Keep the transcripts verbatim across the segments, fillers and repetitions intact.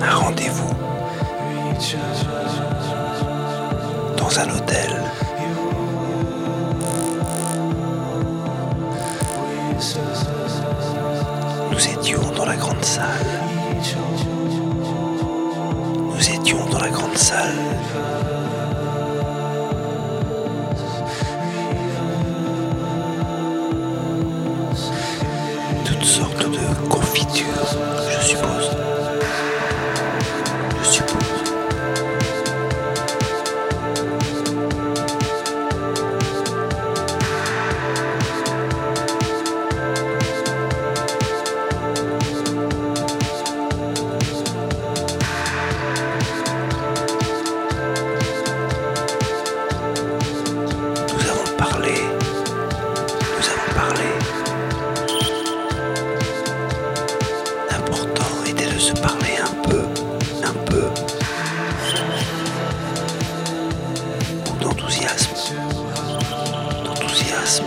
un rendez-vous dans un hôtel. Nous étions dans la grande salle. Nous étions dans la grande salle. Toutes sortes de confitures, je suppose. Je suppose. Nous avons parlé. Nous avons parlé. L'important était de se parler un peu, un peu. Ou d'enthousiasme. D'enthousiasme.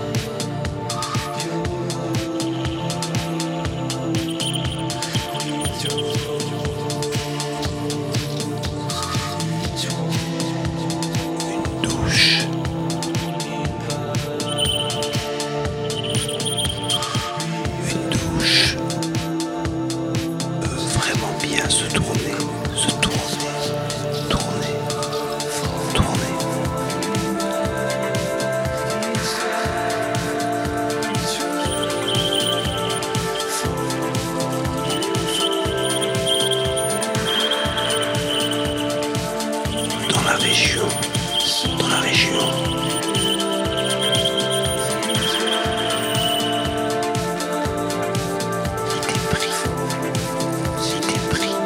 Une douche. Une douche. Peut vraiment bien se tourner, se tourner, tourner, tourner. Dans la région, dans la région. Cité pris, cité pris.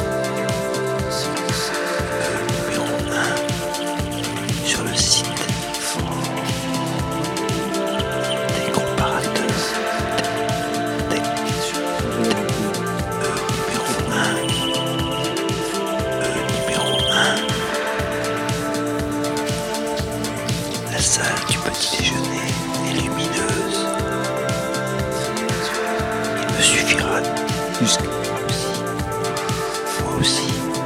Le numéro un sur le site des comparateurs. Des, des, le numéro un. Le numéro un. La salle du petit déjeuner est lumineuse. Il me suffira jusqu'à moi aussi.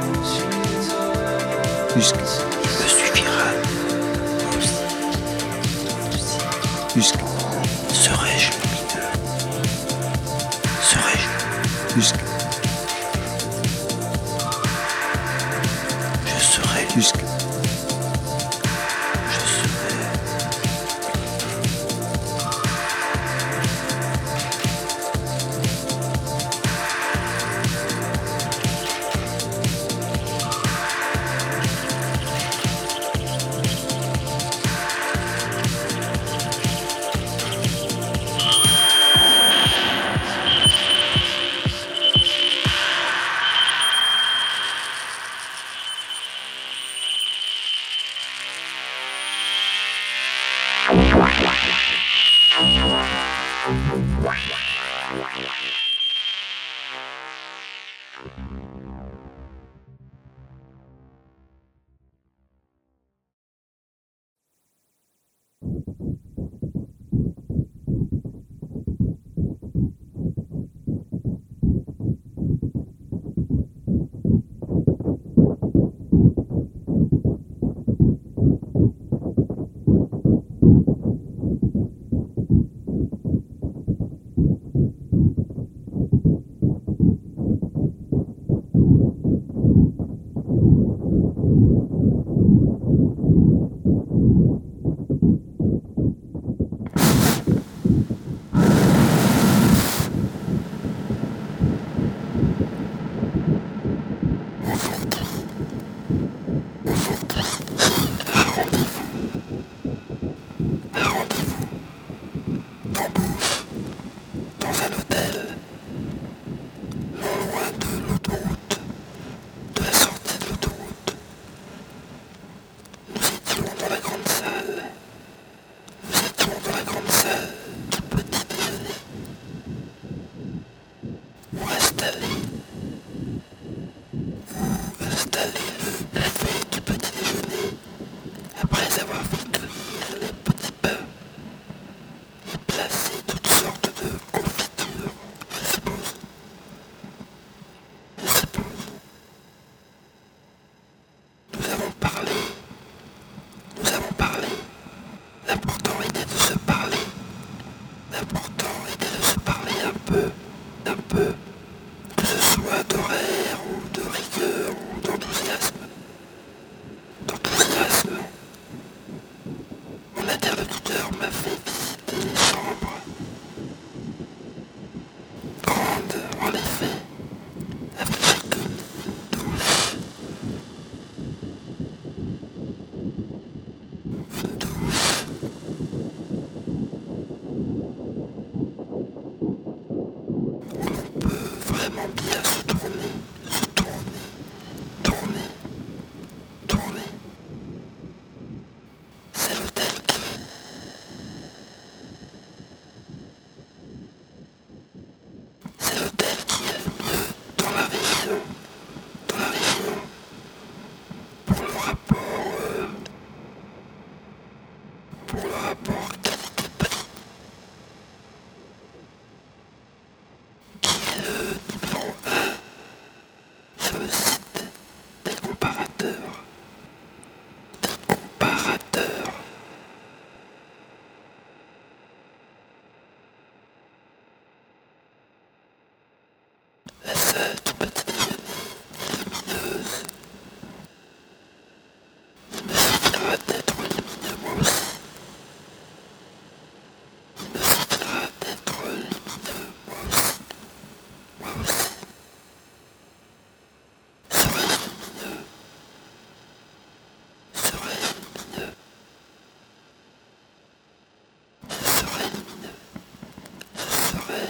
Jusqu'à il me suffira moi aussi. aussi. Jusqu'à serais-je lumineux? Serais-je jusqu'à je serai jusqu'à je serai ton avis pour le rapport, euh, pour le rapport qualité-prix qui euh, vend sur le site des comparateurs, des comparateurs. Cette petite lumineuse me suffira d'être lumineux moi aussi. Me suffira d'être lumineux moi aussi. Moi aussi. Serais lumineux. Serais lumineux. Je serais lumineux. Je serais.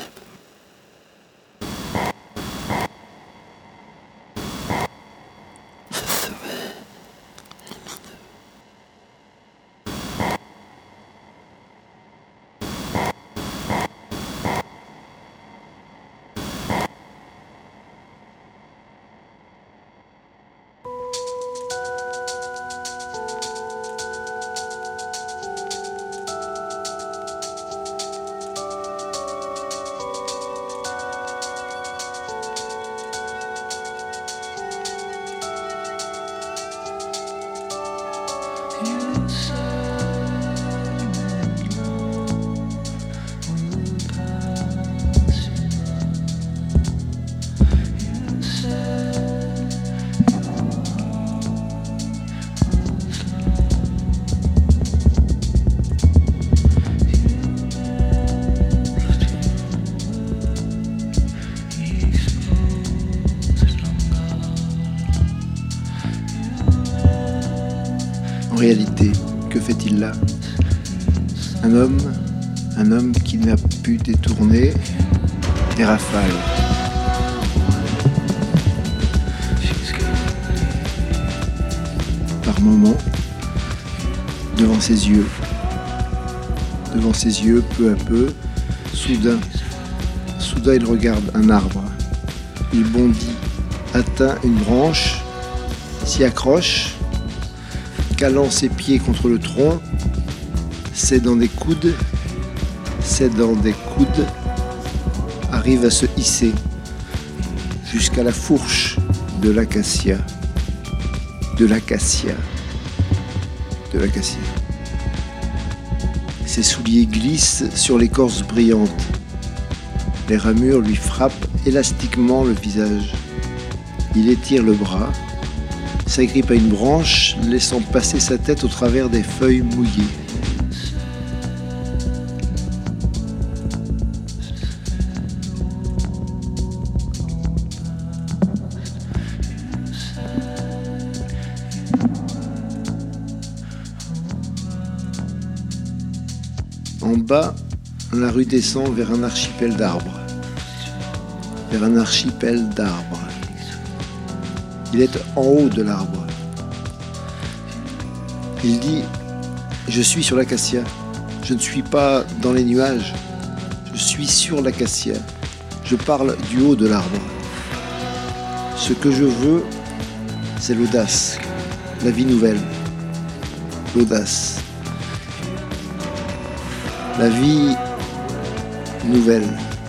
En réalité, que fait-il là? Un homme, un homme qui n'a pu détourner des rafales. Par moments, devant ses yeux, devant ses yeux, peu à peu, soudain, soudain il regarde un arbre. Il bondit, atteint une branche, s'y accroche, calant ses pieds contre le tronc, s'aidant des coudes, s'aidant des coudes, arrive à se hisser jusqu'à la fourche de l'acacia, de l'acacia, de l'acacia. Ses souliers glissent sur l'écorce brillante. Les ramures lui frappent élastiquement le visage. Il étire le bras, s'agrippe à une branche, laissant passer sa tête au travers des feuilles mouillées. En bas, la rue descend vers un archipel d'arbres. Vers un archipel d'arbres. Il est en haut de l'arbre. Il dit « Je suis sur l'acacia. Je ne suis pas dans les nuages. Je suis sur l'acacia. Je parle du haut de l'arbre. Ce que je veux, c'est l'audace, la vie nouvelle. L'audace. La vie nouvelle. »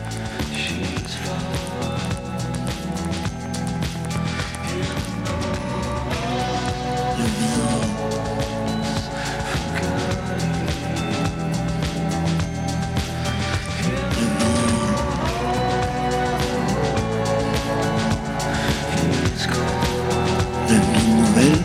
La vie nouvelle.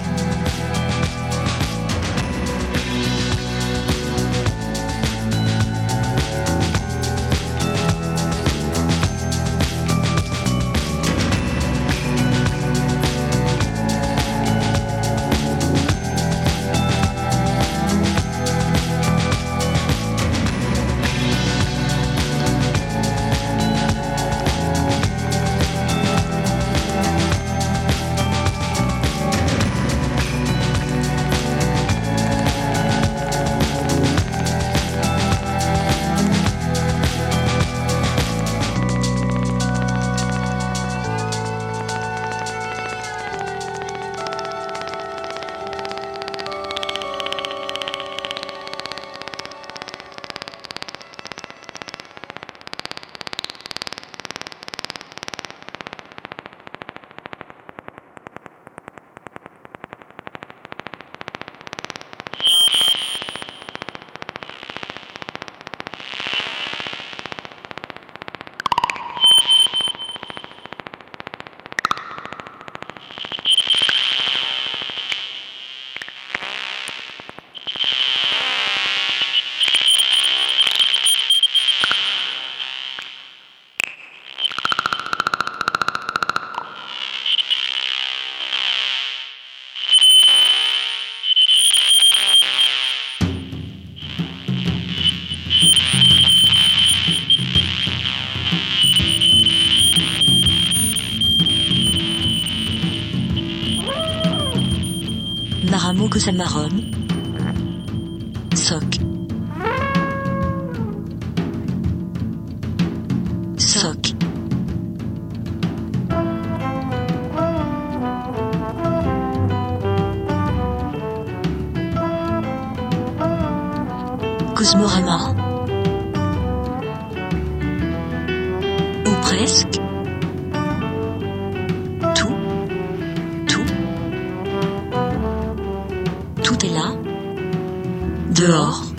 Paramo que ça marronne. Soc. Soc. Cosmorama. Ou presque. Tout. Tout. Tout est là. Dehors.